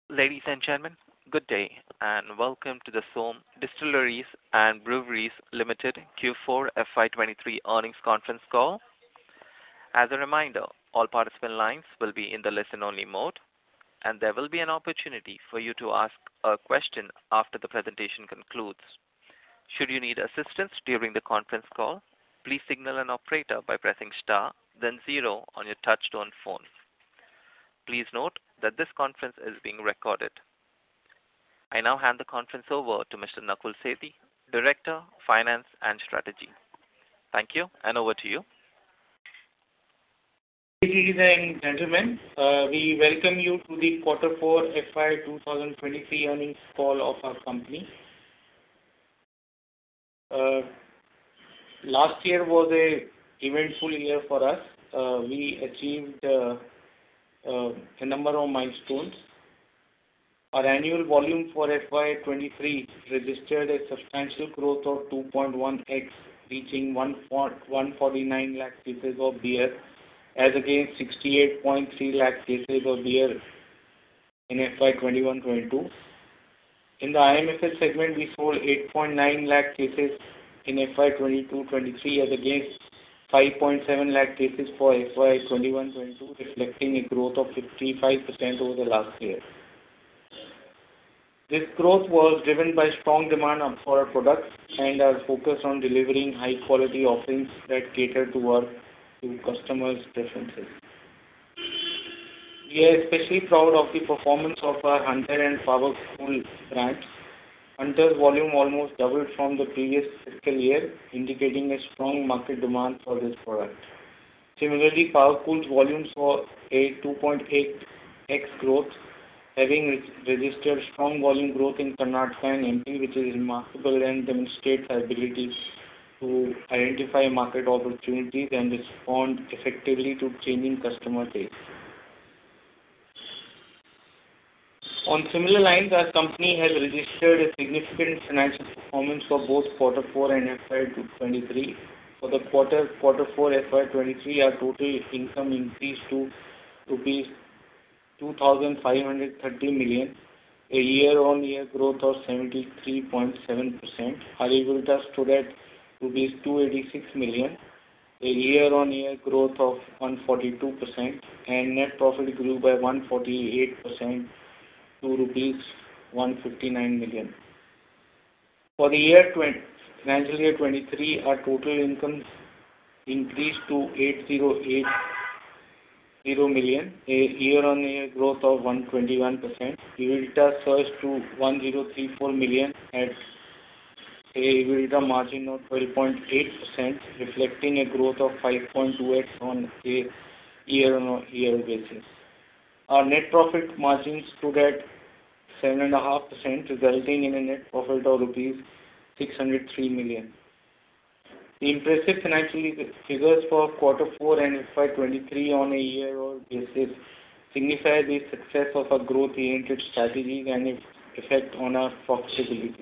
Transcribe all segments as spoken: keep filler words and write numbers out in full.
Ladies and gentlemen, good day and welcome to the Som Distilleries and Breweries Limited Q four F Y twenty-three earnings conference call. As a reminder, all participant lines will be in the listen-only mode, and there will be an opportunity for you to ask a question after the presentation concludes. Should you need assistance during the conference call, please signal an operator by pressing star, then zero on your touch-tone phone. Please note that this conference is being recorded. I now hand the conference over to Mister Nakul Sethi, Director, Finance and Strategy. Thank you, and over to you. Ladies and gentlemen, uh, we welcome you to the Quarter four F Y twenty twenty-three earnings call of our company. Uh, last year was a eventful year for us. Uh, we achieved uh, uh, a number of milestones. Our annual volume for F Y twenty-three registered a substantial growth of two point one x, reaching one hundred forty-nine lakh cases of beer, as against sixty-eight point three lakh cases of beer in F Y twenty-one twenty-two. In the I M F L segment, we sold eight point nine lakh cases in F Y twenty-two twenty-three as against five point seven lakh cases for F Y twenty-one twenty-two, reflecting a growth of fifty-five percent over the last year. This growth was driven by strong demand for our products and our focus on delivering high-quality offerings that cater to our to customers' preferences. We are especially proud of the performance of our Hunter and Powercool brands. Hunter's volume almost doubled from the previous fiscal year, indicating a strong market demand for this product. Similarly, Powercool's volume saw a two point eight x growth, having registered strong volume growth in Karnataka and M P, which is remarkable and demonstrates our ability to identify market opportunities and respond effectively to changing customer tastes. On similar lines, our company has registered a significant financial performance for both Quarter four and F Y twenty-three. For the quarter Quarter four F Y twenty-three, our total income increased to rupees two thousand five hundred thirty million, a year-on-year growth of seventy-three point seven percent. Our EBITDA stood at rupees two hundred eighty-six million, a year-on-year growth of one hundred forty-two percent, and net profit grew by one hundred forty-eight percent to rupees one hundred fifty-nine million. For the year twenty, financial year twenty-three, our total income increased to eight thousand eighty million, a year-on-year growth of one hundred twenty-one percent. EBITDA surged to one thousand thirty-four million at a EBITDA margin of twelve point eight percent, reflecting a growth of five point two x on a year-on-year basis. Our net profit margin stood at seven point five percent, resulting in a net profit of rupees six hundred three million. The impressive financial figures for Quarter four and F Y twenty-three on a year-on basis signify the success of our growth-oriented strategies and its effect on our profitability.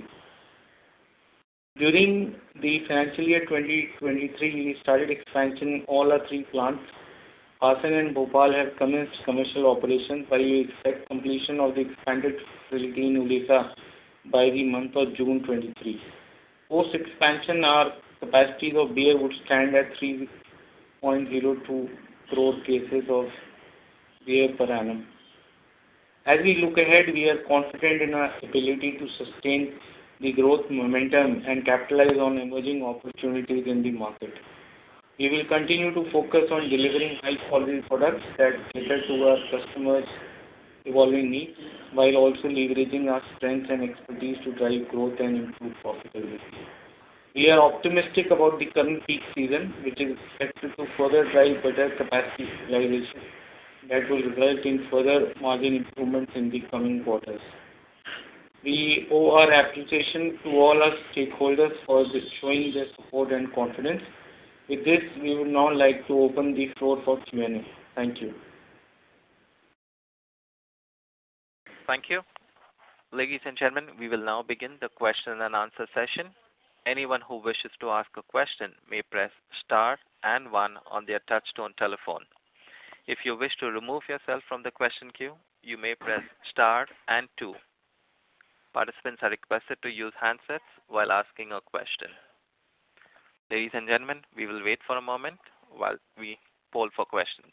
During the financial year twenty twenty-three, we started expansion in all our three plants. Hassan and Bhopal have commenced commercial operations, while we expect completion of the expanded facility in Odisha by the month of June twenty-three. Post-expansion, our capacities of beer would stand at three point zero two crore cases of beer per annum. As we look ahead, we are confident in our ability to sustain the growth momentum and capitalize on emerging opportunities in the market. We will continue to focus on delivering high-quality products that cater to our customers' evolving needs, while also leveraging our strengths and expertise to drive growth and improve profitability. We are optimistic about the current peak season, which is expected to further drive better capacity utilization that will result in further margin improvements in the coming quarters. We owe our appreciation to all our stakeholders for showing their support and confidence. With this, we would now like to open the floor for Q and A. Thank you. Thank you. Ladies and gentlemen, we will now begin the question and answer session. Anyone who wishes to ask a question may press star and one on their touch-tone telephone. If you wish to remove yourself from the question queue, you may press star and two. Participants are requested to use handsets while asking a question. Ladies and gentlemen, we will wait for a moment while we poll for questions.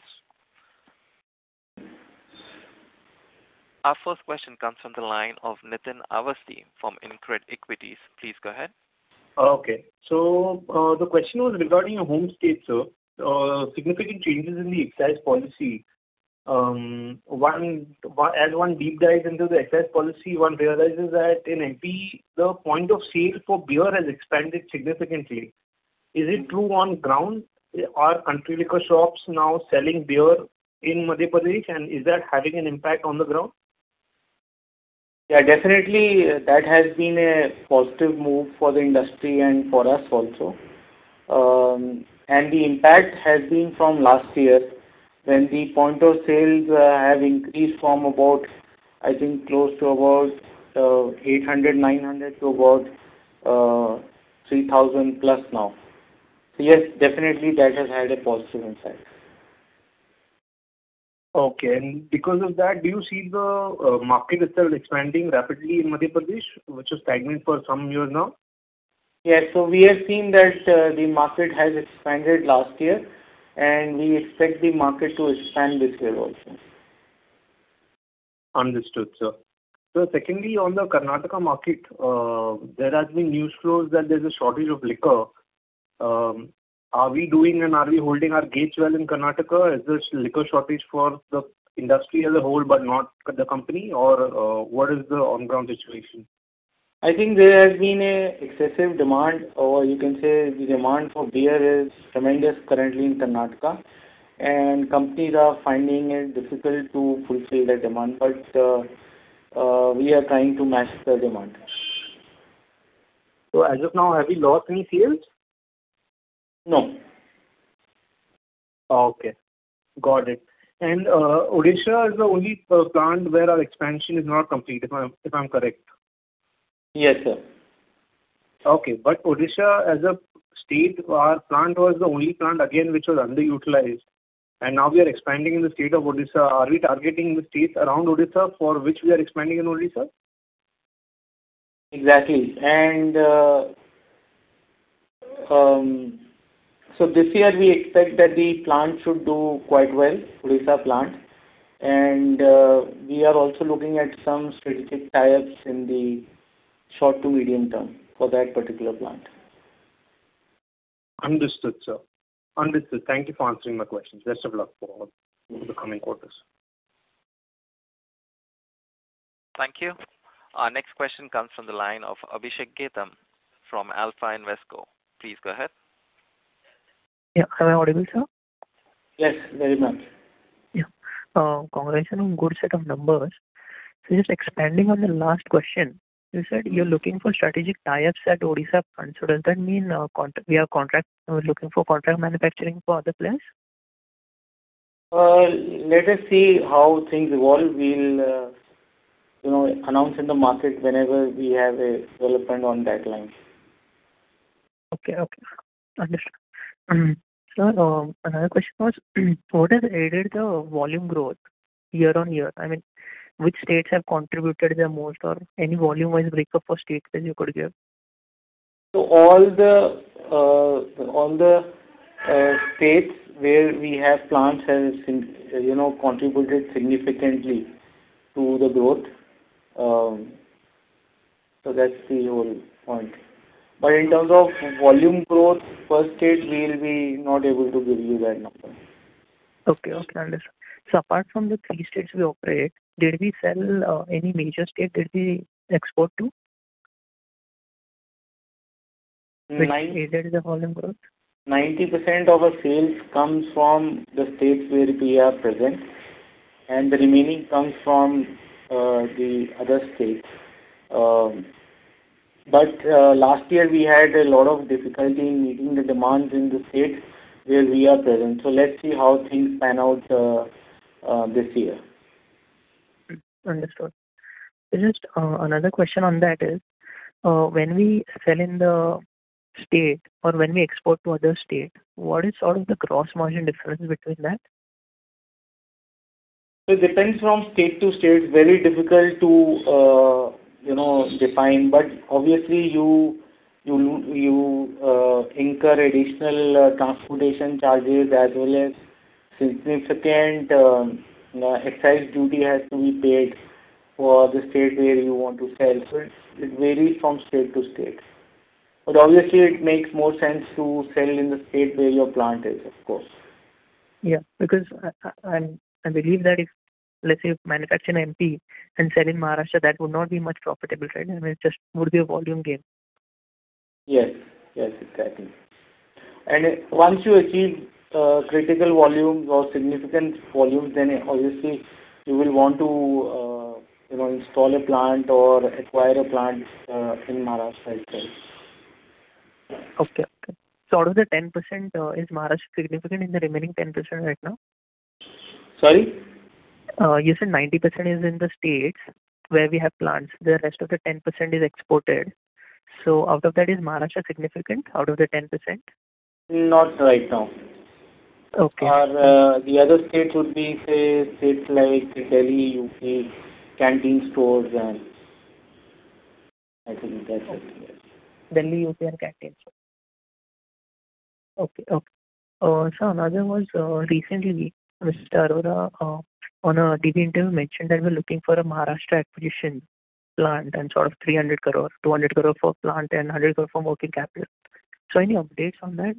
Our first question comes from the line of Nitin Awasthi from InCred Equities. Please go ahead. Okay. So uh, the question was regarding your home state, sir. Uh, significant changes in the excise policy. Um, one, one, as one deep dives into the excise policy, one realizes that in M P, the point of sale for beer has expanded significantly. Is it true on ground? Are country liquor shops now selling beer in Madhya Pradesh, and is that having an impact on the ground? Yeah, definitely uh, that has been a positive move for the industry and for us also. Um, and the impact has been from last year when the point of sales uh, have increased from about, I think, close to about uh, eight hundred, nine hundred to about uh, three thousand plus now. So yes, definitely that has had a positive impact. Okay. And because of that, do you see the uh, market itself expanding rapidly in Madhya Pradesh, which is stagnant for some years now? Yes, so we have seen that uh, the market has expanded last year, and we expect the market to expand this year also. Understood, sir. So secondly, on the Karnataka market, uh, there has been news flows that there's a shortage of liquor. Um, are we doing and are we holding our gates well in Karnataka? Is there liquor shortage for the industry as a whole but not the company, or uh, what is the on-ground situation? I think there has been a excessive demand, or you can say the demand for beer is tremendous currently in Karnataka, and companies are finding it difficult to fulfill the demand, but uh, uh, we are trying to match the demand. So as of now, have we lost any sales? No. Okay, got it. And uh, Odisha is the only uh, plant where our expansion is not complete, if I'm, if I'm correct. Yes, sir. Okay, but Odisha as a state, our plant was the only plant again which was underutilized. And now we are expanding in the state of Odisha. Are we targeting the states around Odisha for which we are expanding in Odisha? Exactly. And uh, um, so this year we expect that the plant should do quite well, Odisha plant. And uh, we are also looking at some strategic tie-ups in the short to medium term for that particular plant. Understood, sir. Understood. Thank you for answering my questions. Best of luck for the coming quarters. Thank you. Our next question comes from the line of Abhishek Getam from Alpha Invesco. Please go ahead. Yeah, am I audible, sir? Yes, very much. Yeah. Uh, congratulations on good set of numbers. So just expanding on the last question, you said you're looking for strategic tie-ups at Odisha plant. So does that mean uh, contract, we are contract uh, looking for contract manufacturing for other players? Uh, let us see how things evolve. We'll uh, you know announce in the market whenever we have a development on that line. Okay, okay, understood. Um, sir, um, another question was, what has aided the volume growth year on year? I mean, which states have contributed the most, or any volume-wise breakup for states that you could give? So all the uh, all the uh, states where we have plants has you know contributed significantly to the growth. Um, so that's the whole point. But in terms of volume growth per state, we will be not able to give you that number. Okay, okay, understood. So apart from the three states we operate, did we sell uh, any major state? Did we export to? Which Nine, aided the volume growth? ninety percent of our sales comes from the states where we are present, and the remaining comes from uh, the other states. Um, but uh, last year we had a lot of difficulty in meeting the demands in the states where we are present. So let's see how things pan out uh, uh, this year. Understood. So just uh, another question on that is, uh, when we sell in the state or when we export to other state, what is sort of the gross margin difference between that? So it depends from state to state. Very difficult to uh, you know define. But obviously, you you you uh, incur additional uh, transportation charges as well as significant um, uh, excise duty has to be paid for the state where you want to sell. So it, it varies from state to state. But obviously, it makes more sense to sell in the state where your plant is, of course. Yeah, because I, I, I'm- I believe that if, let's say, if manufacture in M P and sell in Maharashtra, that would not be much profitable, right? I mean, it just would be a volume game. Yes, yes, exactly. And uh, once you achieve uh, critical volumes or significant volumes, then obviously you will want to uh, you know install a plant or acquire a plant uh, in Maharashtra itself. Okay, okay. So out of the ten percent, uh, is Maharashtra significant in the remaining ten percent right now? Sorry? Uh, you said ninety percent is in the states where we have plants. The rest of the ten percent is exported. So out of that, is Maharashtra significant out of the ten percent? Not right now. Okay. Or uh, the other states would be, say, states like Delhi, U P, canteen stores, and I think that's it. Yes. Delhi, U P and canteens. Okay, okay. Uh, so another was uh, recently Mister Arora uh, on a T V interview mentioned that we're looking for a Maharashtra acquisition plant and sort of three hundred crore, two hundred crore for plant and one hundred crore for working capital. So any updates on that?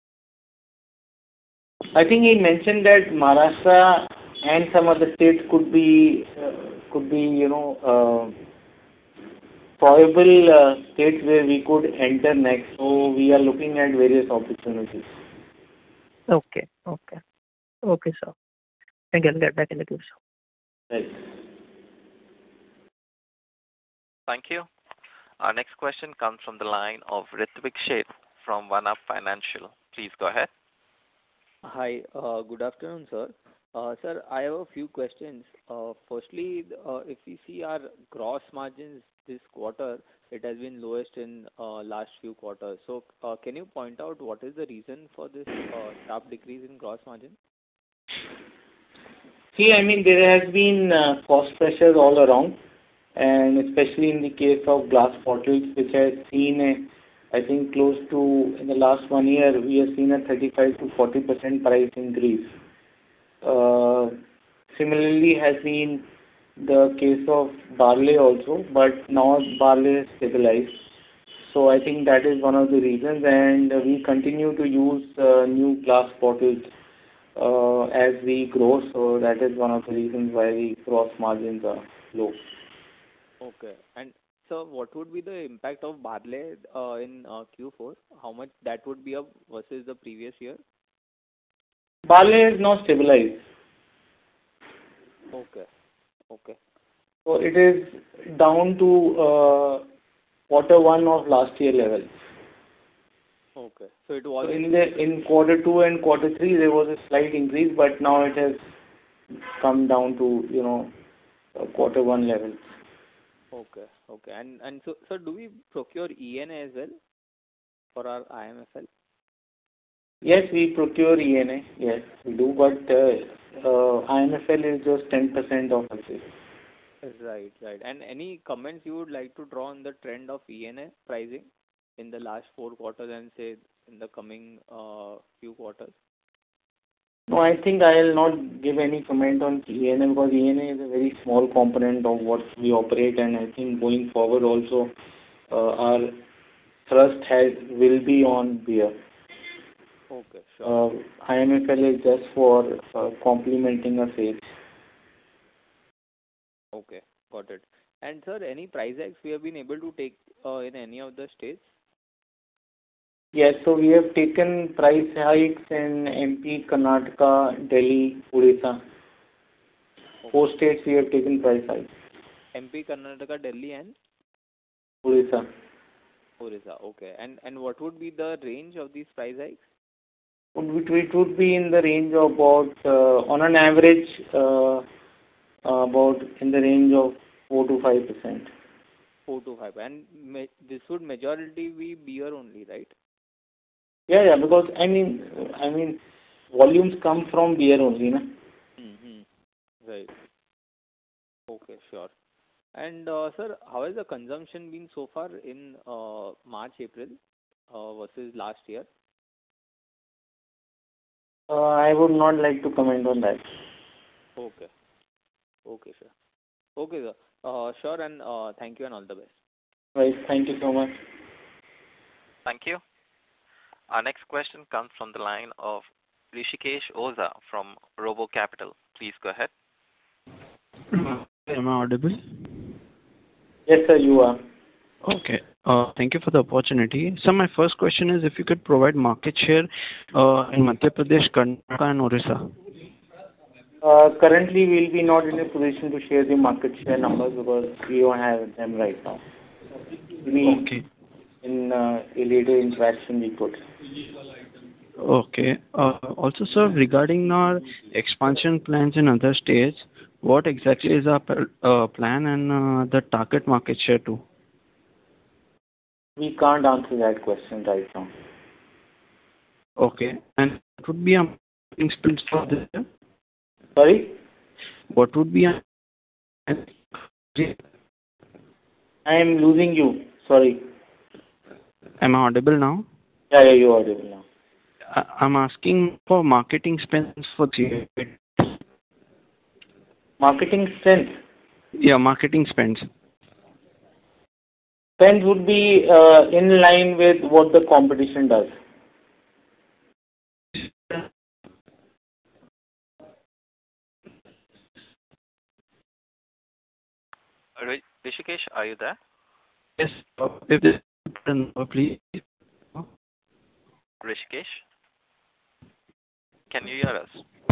I think he mentioned that Maharashtra and some other states could be, uh, could be, you know, uh, probable uh, states where we could enter next. So we are looking at various opportunities. Okay, okay. Okay, sir. Thank you. I'll get back in the queue, sir. Right. Thank you. Our next question comes from the line of Ritvik Sheth from One Up Financial. Please go ahead. Hi, uh, good afternoon, sir. Uh, sir, I have a few questions. Uh, firstly, uh, if we see our gross margins this quarter, it has been lowest in uh, last few quarters. So, uh, can you point out what is the reason for this uh, sharp decrease in gross margin? See, I mean, there has been uh, cost pressures all around, and especially in the case of glass bottles, which has seen a I think close to, in the last one year, we have seen a thirty-five to forty percent price increase. Uh, similarly has been the case of barley also, but now barley is stabilized. So I think that is one of the reasons, and we continue to use uh, new glass bottles uh, as we grow, so that is one of the reasons why the gross margins are low. Okay. And so what would be the impact of barley uh, in uh, Q four? How much that would be up versus the previous year? Barley is now stabilized. Okay. Okay. So it is down to uh, quarter one of last year level. Okay. So it was So in the in quarter two and quarter three there was a slight increase, but now it has come down to you know uh, quarter one level. Okay. Okay. And and so so do we procure E N A as well for our I M F L? Yes, we procure E N A. Yes, we do, but uh, uh, I M F L is just ten percent of our sales. Right. Right. And any comments you would like to draw on the trend of E N A pricing in the last four quarters and say in the coming uh, few quarters? No, I think I will not give any comment on E N A because E N A is a very small component of what we operate, and I think going forward also uh, our thrust has will be on beer. Okay, sure. Uh, I M F L is just for uh, complementing our sales. Okay, got it. And sir, any price hikes we have been able to take uh, in any of the states? Yes, so we have taken price hikes in M P, Karnataka, Delhi, Odisha. Okay. Four states we have taken price hikes. M P, Karnataka, Delhi and Odisha. Orissa. Okay. And and what would be the range of these price hikes? It, it would be in the range of about, uh, on an average, uh, uh, about in the range of four to five percent. four to five. And ma this would majority be beer only, right? Yeah, yeah, because I mean, I mean, volumes come from beer only, na? Mm-hmm. Right. Okay, sure. And uh, sir, how has the consumption been so far in uh, March, April uh, versus last year? Uh, I would not like to comment on that. Okay. Okay, sir. Okay, sir. Uh, sure, and uh, thank you and all the best. Right. Thank you so much. Thank you. Our next question comes from the line of Rishikesh Oza from Robo Capital. Please go ahead. Am I audible? Yes, sir, you are. Okay. Uh, Thank you for the opportunity. So my first question is if you could provide market share uh, in Madhya Pradesh, Karnataka, and Orissa. Uh, Currently, we'll be not in a position to share the market share numbers because we don't have them right now. We, Okay. in uh, a later interaction, we could. Okay. Uh, Also, sir, regarding our expansion plans in other states, what exactly is our pl- uh, plan and uh, the target market share too? We can't answer that question right now. Okay. And what would be our marketing spends for this year? Sorry? What would be our... I am losing you. Sorry. Am I audible now? Yeah, yeah, you are audible now. I- I'm asking for marketing spends for this year. Marketing strength. Yeah, marketing spends. Spend would be uh, in line with what the competition does. Ri- Rishikesh, are you there? Yes. uh, If this number, please. Rishikesh, can you hear us?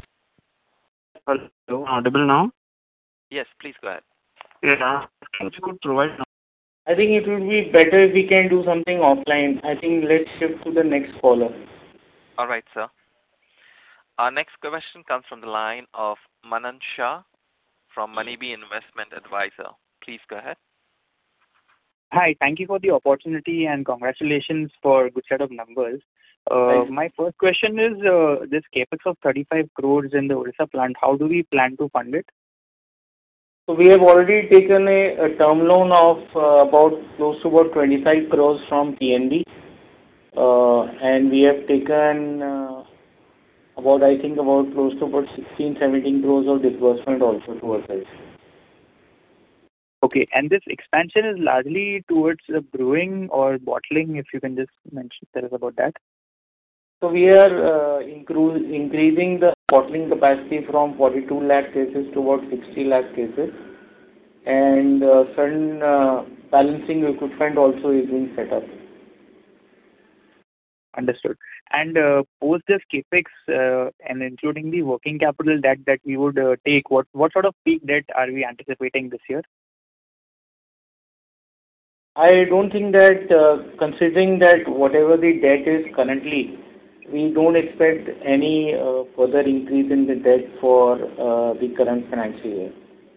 Hello, audible now? Yes, please go ahead. Yeah. If you could provide. I think it would be better if we can do something offline. I think let's shift to the next caller. All right, sir. Our next question comes from the line of Manan Shah from Moneybee Investment Advisor. Please go ahead. Hi, thank you for the opportunity and congratulations for a good set of numbers. Uh, Thank you. my first question is uh, this capex of thirty-five crores in the Orissa plant. How do we plan to fund it? So we have already taken a, a term loan of uh, about close to about twenty-five crores from P N B, uh, and we have taken uh, about I think about close to about sixteen, seventeen crores of disbursement also towards it. Okay, and this expansion is largely towards the brewing or bottling. If you can just mention tell us about that. So we are uh, incru- increasing the bottling capacity from forty-two lakh cases to about sixty lakh cases, and uh, certain uh, balancing equipment also is being set up. Understood. And uh, post this capex uh, and including the working capital debt that we would uh, take, what what sort of peak debt are we anticipating this year? I don't think that uh, considering that whatever the debt is currently, we don't expect any uh, further increase in the debt for uh, the current financial year.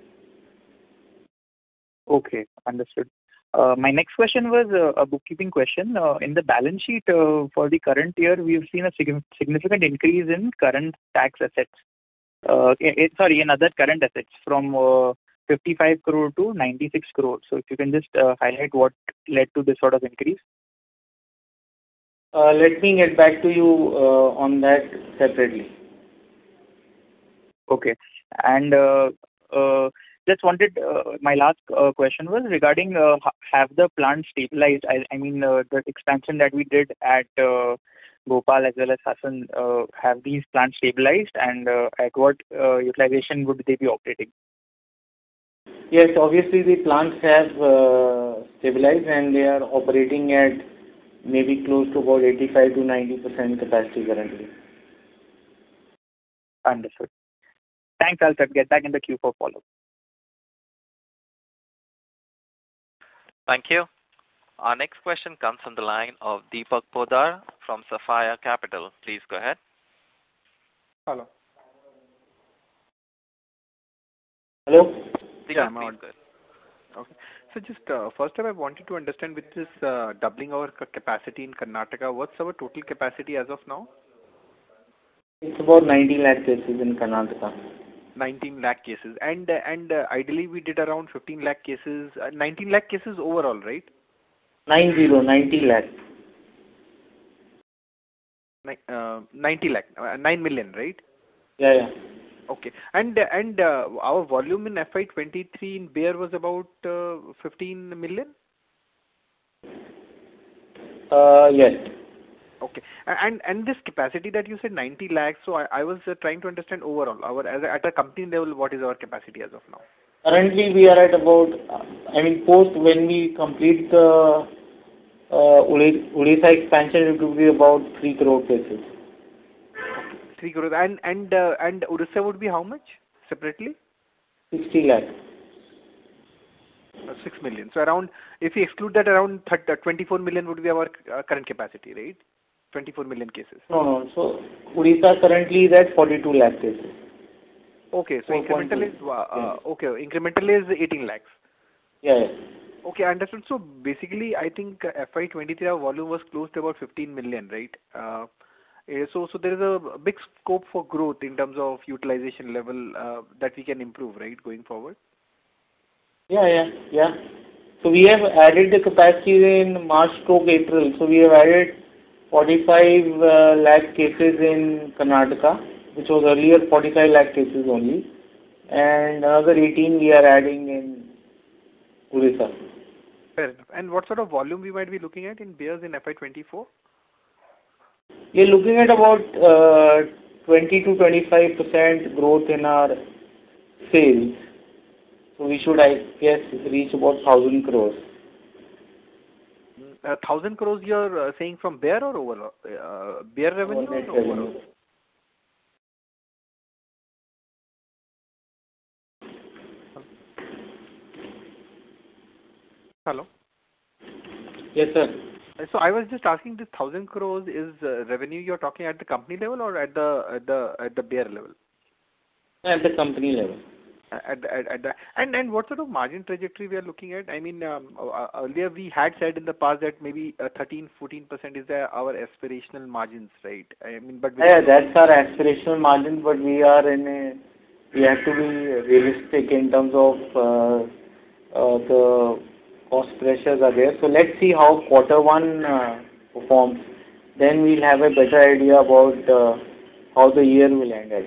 Okay, understood. Uh, My next question was uh, a bookkeeping question. Uh, In the balance sheet uh, for the current year, we've seen a sig- significant increase in current tax assets. Uh, i- i- Sorry, in other current assets from uh, fifty-five crore to ninety-six crore. So if you can just uh, highlight what led to this sort of increase. Uh, Let me get back to you uh, on that separately. Okay. And uh, uh, just wanted, uh, my last uh, question was regarding uh, ha- have the plant stabilized? I I mean, uh, the expansion that we did at uh, Bhopal as well as Hassan, uh, have these plants stabilized, and uh, at what uh, utilization would they be operating? Yes, obviously the plants have uh, stabilized and they are operating at maybe close to about eighty-five to ninety percent capacity currently. Understood. Thanks. I'll get back in the queue for follow-up. Thank you. Our next question comes from the line of Deepak Podar from Sapphire Capital. Please go ahead. Hello. Hello? Deepak, Yeah, I'm please on. go ahead. Okay. So just uh, first time I wanted to understand with this uh, doubling our ca- capacity in Karnataka, what's our total capacity as of now? It's about ninety lakh cases in Karnataka. nineteen lakh cases. And uh, and uh, ideally we did around fifteen lakh cases, uh, nineteen lakh cases overall, right? Nine zero, ninety lakh. Ni- uh, ninety lakh, uh, nine million, right? Yeah, yeah. Okay. And uh, and uh, our volume in F Y twenty-three in beer was about uh, fifteen million? Uh, yes. Okay. A- And and this capacity that you said ninety lakhs, so I, I was uh, trying to understand overall, our as a, at a company level, what is our capacity as of now? Currently, we are at about, uh, I mean, post when we complete the uh, Odi- Odisha expansion, it will be about three crore cases. Three crores. And and uh, and Odisha would be how much separately? sixty lakh. Uh, six million. So around, if we exclude that, around thirty, uh, twenty-four million would be our uh, current capacity, right? twenty-four million cases. No, no. So Odisha currently is at forty-two lakh cases. Okay, so incremental is uh, uh, Yeah. okay. Incremental is eighteen lakhs. Yeah, yeah. Okay, understood. So basically, I think uh, F Y twenty-three our volume was close to about fifteen million, right? Uh, eh, so so there is a big scope for growth in terms of utilization level uh, that we can improve, right, going forward. Yeah, yeah, yeah. So we have added the capacity in March stroke April. So we have added forty-five uh, lakh cases in Karnataka, which was earlier forty-five lakh cases only, and another eighteen we are adding in Odisha. Fair enough. And what sort of volume we might be looking at in beers in F Y twenty-four? We are looking at about uh, twenty to twenty-five percent growth in our sales. So we should, I guess, reach about one thousand crores. Uh, thousand crores you're uh, saying from beer or overall? Uh, beer revenue Net or overall? revenue. Hello? Yes, sir. Uh, So I was just asking, this thousand crores is uh, revenue you're talking at the company level or at the at the at the beer level? At the company level. At the, at, at the, and and what sort of margin trajectory we are looking at? I mean, um, uh, earlier we had said in the past that maybe uh, thirteen, fourteen percent is uh, our aspirational margins, right? I mean, but Yeah, that's our aspirational margin, but we are in a, we have to be realistic in terms of uh, uh, the cost pressures are there. So let's see how quarter one uh, performs. Then we'll have a better idea about uh, how the year will end at.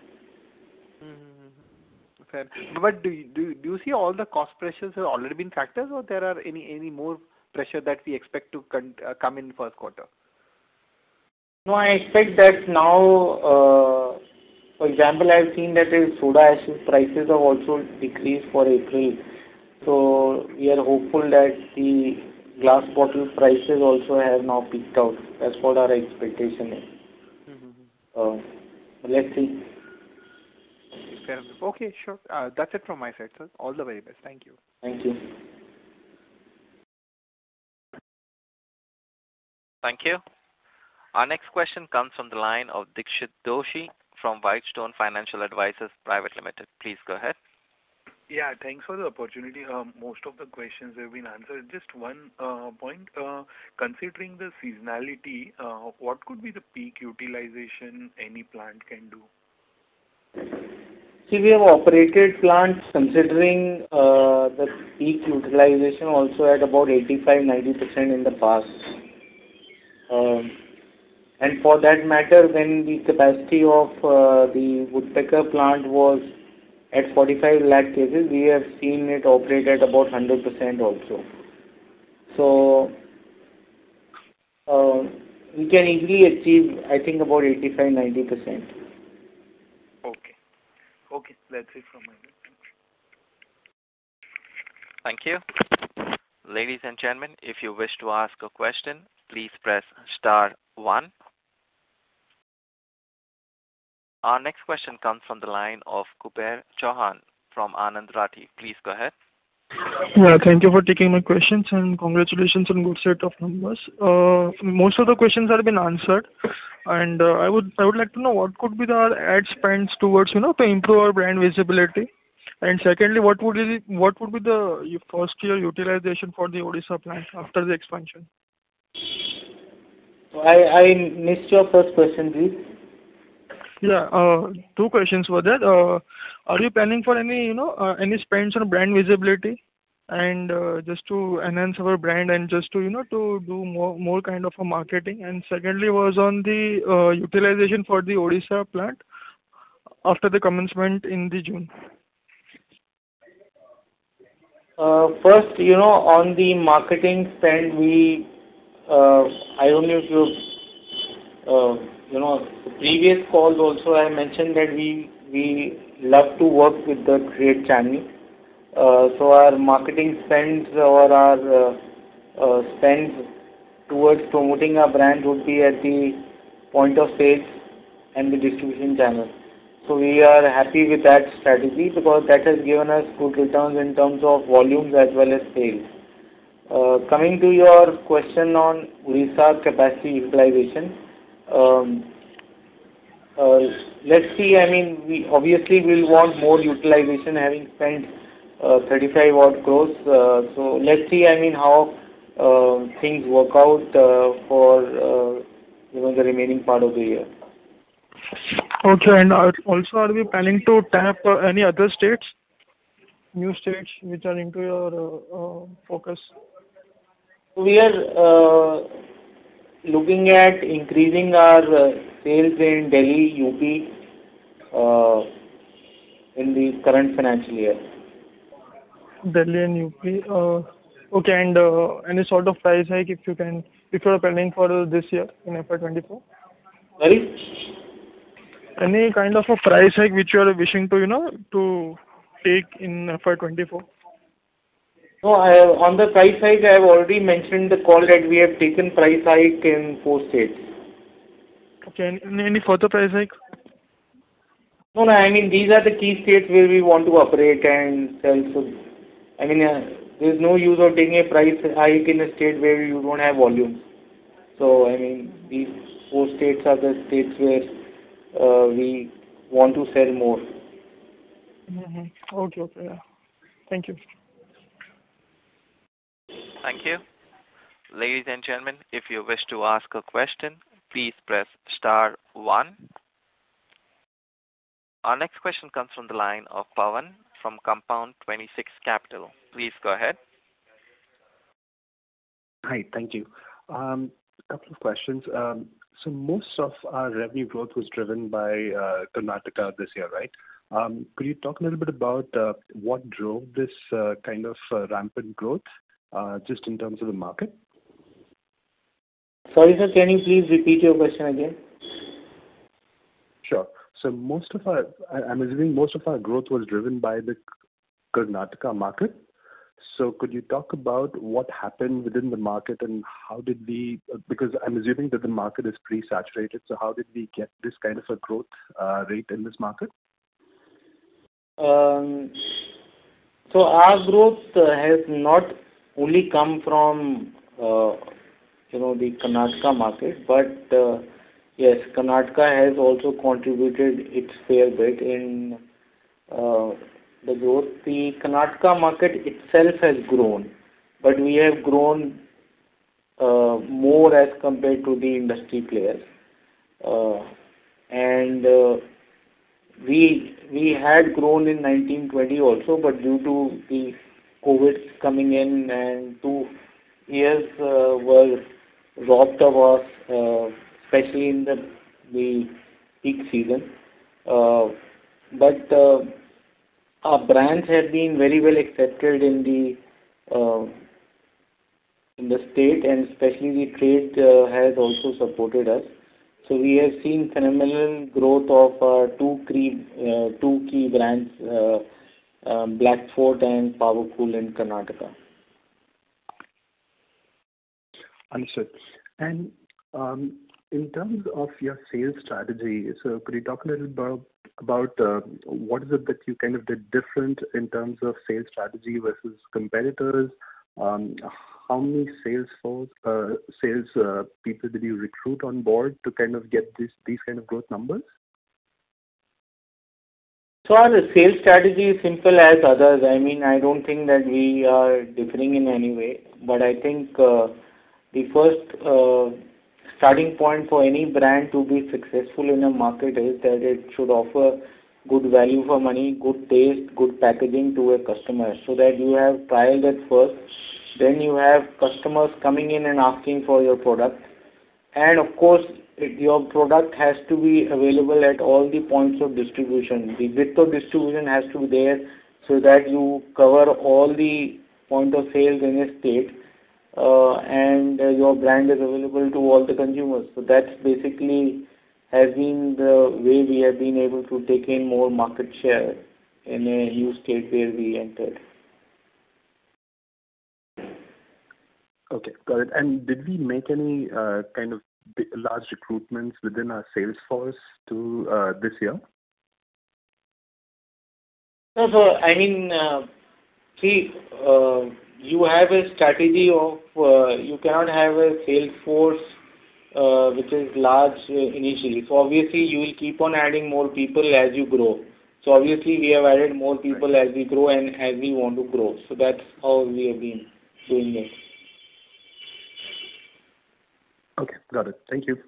Fair. But do you, do you, do you see all the cost pressures have already been factors, or there are any any more pressure that we expect to con, uh, come in first quarter? No, I expect that now, uh, for example, I've seen that the soda ash prices have also decreased for April. So we are hopeful that the glass bottle prices also have now peaked out. That's what our expectation is. Mm-hmm. Uh, let's see. Fair enough. Okay, sure. Uh, that's it from my side, sir. All the very best. Thank you. Thank you. Thank you. Our next question comes from the line of Dikshit Doshi from Whitestone Financial Advisors Private Limited. Please go ahead. Yeah, thanks for the opportunity. Um, most of the questions have been answered. Just one uh, point. Uh, considering the seasonality, uh, what could be the peak utilization any plant can do? See, we have operated plants considering uh, the peak utilization also at about eighty-five to ninety percent in the past. Um, and for that matter, when the capacity of uh, the woodpecker plant was at forty-five lakh cases, we have seen it operate at about one hundred percent also. So, uh, we can easily achieve, I think, about eighty-five to ninety percent. Okay. Okay, that's it from my end. Thank you. Ladies and gentlemen, if you wish to ask a question, please press star one. Our next question comes from the line of Kuber Chauhan from Anand Rathi. Please go ahead. Yeah, thank you for taking my questions and congratulations on good set of numbers. Uh, most of the questions have been answered, and uh, I would I would like to know what could be the ad spends towards you know to improve our brand visibility, and secondly, what would be what would be the first year utilization for the Odisha plant after the expansion? I I missed your first question, please. Yeah, uh, two questions for that. Uh, Are you planning for any, you know, uh, any spends on brand visibility and uh, just to enhance our brand and just to, you know, to do more, more kind of a marketing? And secondly was on the uh, utilization for the Odisha plant after the commencement in the June. Uh, First, you know, on the marketing spend, we, uh, I don't know if you, uh, you know, the previous calls also I mentioned that we we love to work with the trade channel. Uh, So our marketing spends or our uh, uh, spends towards promoting our brand would be at the point of sales and the distribution channel. So we are happy with that strategy because that has given us good returns in terms of volumes as well as sales. Uh, Coming to your question on Odisha capacity utilization, um, uh, let's see. I mean, we obviously will want more utilization, having spent uh, thirty-five odd crores. Uh, So let's see, I mean, how uh, things work out uh, for uh, you know the remaining part of the year. Okay, and are, also are we planning to tap uh, any other states, new states which are into your uh, uh, focus? We are uh, looking at increasing our uh, sales in Delhi, U P, uh, in the current financial year. Delhi and U P. Uh, okay, and uh, any sort of price hike if you can, if you are planning for this year in F Y twenty-four? Sorry? Any kind of a price hike which you are wishing to, you know, to take in F Y twenty-four? No, I, on the price hike, I have already mentioned the call that we have taken price hike in four states. Okay, any, any further price hike? No, no, I mean, these are the key states where we want to operate and sell. So, I mean, uh, there's no use of taking a price hike in a state where you don't have volumes. So, I mean, these four states are the states where uh, we want to sell more. Mm-hmm. Okay, okay, yeah. Thank you. Thank you. Ladies and gentlemen, if you wish to ask a question, please press star one. Our next question comes from the line of Pawan from Compound twenty-six Capital. Please go ahead. Hi, thank you. Um, a couple of questions. Um, so most of our revenue growth was driven by uh, Karnataka this year, right? Um, could you talk a little bit about uh, what drove this uh, kind of uh, rampant growth, uh, just in terms of the market? Sorry, sir, can you please repeat your question again? Sure. So most of our, I'm assuming most of our growth was driven by the Karnataka market. So could you talk about what happened within the market and how did we, because I'm assuming that the market is pretty saturated, so how did we get this kind of a growth uh, rate in this market? Um, so our growth uh, has not only come from, uh, you know, the Karnataka market, but uh, yes, Karnataka has also contributed its fair bit in uh, the growth. The Karnataka market itself has grown, but we have grown uh, more as compared to the industry players. Uh, and uh, we we had grown in nineteen twenty also, but due to the COVID coming in and two years uh, were robbed of us, uh, especially in the the peak season. Uh, but uh, our brands have been very well accepted in the uh, in the state, and especially the trade uh, has also supported us. So we have seen phenomenal growth of uh, two key uh, two key brands, uh, um, Blackfort and Powercool in Karnataka. Understood. And um, in terms of your sales strategy, so could you talk a little about about uh, what is it that you kind of did different in terms of sales strategy versus competitors? Um, how many sales force, uh, sales uh, people did you recruit on board to kind of get this these kind of growth numbers? So our sales strategy is simple as others. I mean, I don't think that we are differing in any way, but I think uh, the first uh, starting point for any brand to be successful in a market is that it should offer good value for money, good taste, good packaging to a customer, so that you have trialed it first. Then you have customers coming in and asking for your product. And of course, it, your product has to be available at all the points of distribution. The width of distribution has to be there so that you cover all the point of sales in a state, uh, and uh, your brand is available to all the consumers. So that's basically has been the way we have been able to take in more market share in a new state where we entered. Okay, got it. And did we make any uh, kind of big, large recruitments within our sales force to uh, this year? No, so I mean, uh, see, uh, you have a strategy of, uh, you cannot have a sales force uh, which is large uh, initially. So obviously you will keep on adding more people as you grow. So obviously we have added more people as we grow and as we want to grow. So that's how we have been doing it. Okay, got it. Thank you.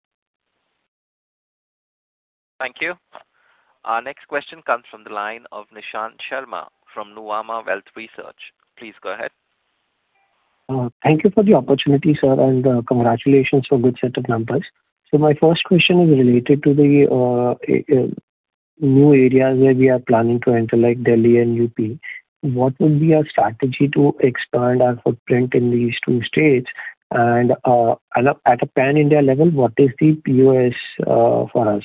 Thank you. Our next question comes from the line of Nishant Sharma from Nuvama Wealth Research. Please go ahead. Uh, thank you for the opportunity, sir, and uh, congratulations for good set of numbers. So my first question is related to the uh, uh, new areas where we are planning to enter, like Delhi and U P. What would be our strategy to expand our footprint in these two states? And uh, at a pan-India level, what is the P O S uh, for us?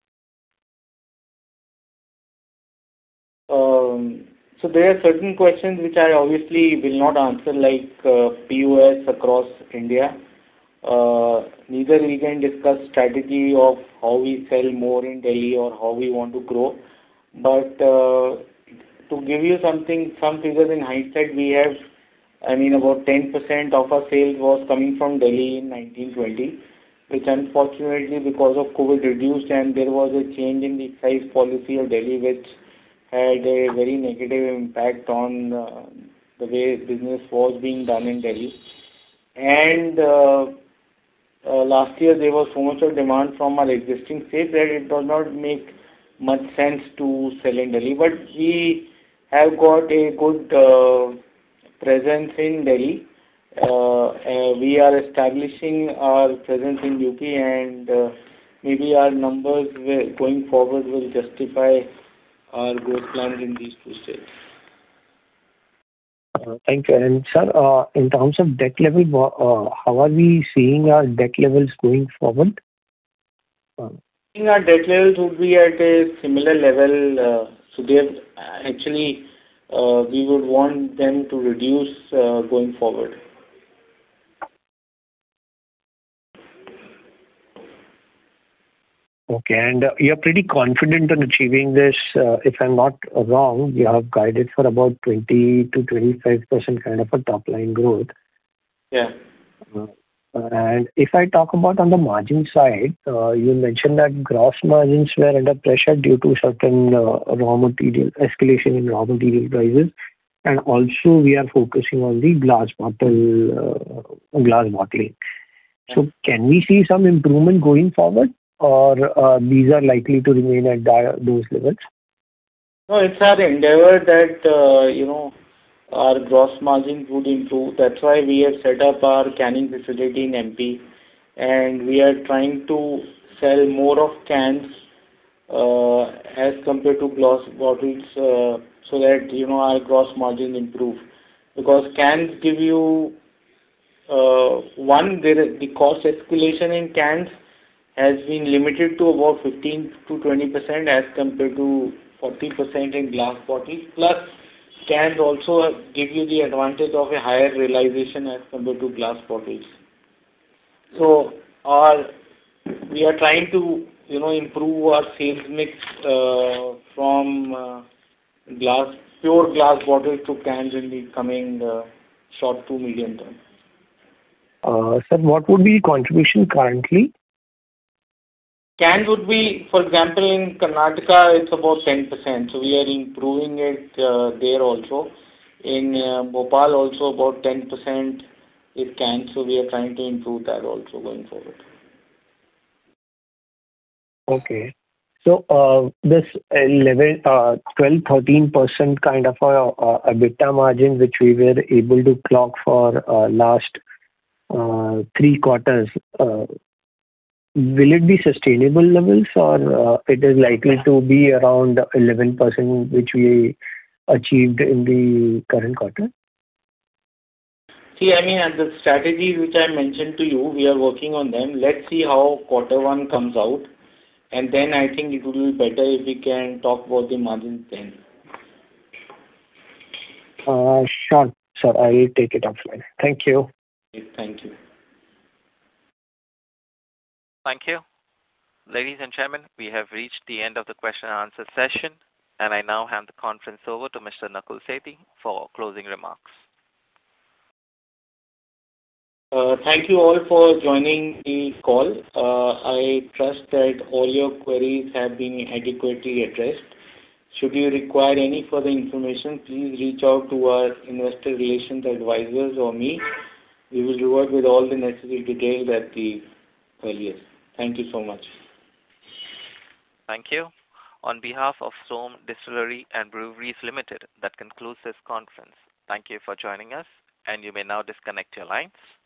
Um, so there are certain questions which I obviously will not answer, like uh, P O S across India. Uh, neither we can discuss strategy of how we sell more in Delhi or how we want to grow. But uh, to give you something, some figures in hindsight, we have, I mean, about ten percent of our sales was coming from Delhi in nineteen twenty, which unfortunately because of COVID reduced, and there was a change in the excise policy of Delhi which had a very negative impact on uh, the way business was being done in Delhi. And uh, uh, last year there was so much of demand from our existing states that it does not make much sense to sell in Delhi. But we have got a good uh, presence in Delhi. Uh, uh, we are establishing our presence in U P, and uh, maybe our numbers will, going forward will justify our growth plans in these two states. Uh, thank you. And sir, uh, in terms of debt level, uh, how are we seeing our debt levels going forward? Uh, I think our debt levels would be at a similar level. Uh, so they have actually, uh, we would want them to reduce uh, going forward. Okay, and uh, you're pretty confident in achieving this. Uh, if I'm not wrong, you have guided for about twenty to twenty-five percent kind of a top line growth. Yeah. Uh, and if I talk about on the margin side, uh, you mentioned that gross margins were under pressure due to certain uh, raw material escalation in raw material prices, and also we are focusing on the glass bottle, uh, glass bottling. So can we see some improvement going forward, or uh, these are likely to remain at that, those levels? No, it's our endeavor that, uh, you know, our gross margins would improve. That's why we have set up our canning facility in M P, and we are trying to sell more of cans uh, as compared to glass bottles, uh, so that, you know, our gross margin improve. Because cans give you, uh, one, there is the cost escalation in cans has been limited to about fifteen to twenty percent as compared to forty percent in glass bottles. Plus, cans also give you the advantage of a higher realization as compared to glass bottles. So, our we are trying to, you know, improve our sales mix uh, from uh, glass, pure glass bottles to cans in the coming uh, short to medium term. Uh, sir, what would be the contribution currently? Cans would be, for example, in Karnataka, it's about ten percent. So we are improving it uh, there also. In uh, Bhopal, also about ten percent. it can. So we are trying to improve that also going forward. Okay. So uh, this eleven, uh, twelve, thirteen percent kind of a, a EBITDA margin which we were able to clock for uh, last uh, three quarters, uh, will it be sustainable levels, or uh, it is likely to be around eleven percent which we achieved in the current quarter? See, I mean, at the strategies which I mentioned to you, we are working on them. Let's see how quarter one comes out. And then I think it would be better if we can talk about the margins then. Uh, sure, sir. I will take it offline. Thank you. Thank you. Thank you. Ladies and gentlemen, we have reached the end of the question and answer session, and I now hand the conference over to Mister Nakul Sethi for closing remarks. Uh, thank you all for joining the call. Uh, I trust that all your queries have been adequately addressed. Should you require any further information, please reach out to our investor relations advisors or me. We will revert with all the necessary details at the earliest. Thank you so much. Thank you. On behalf of Som Distillery and Breweries Limited, that concludes this conference. Thank you for joining us, and you may now disconnect your lines.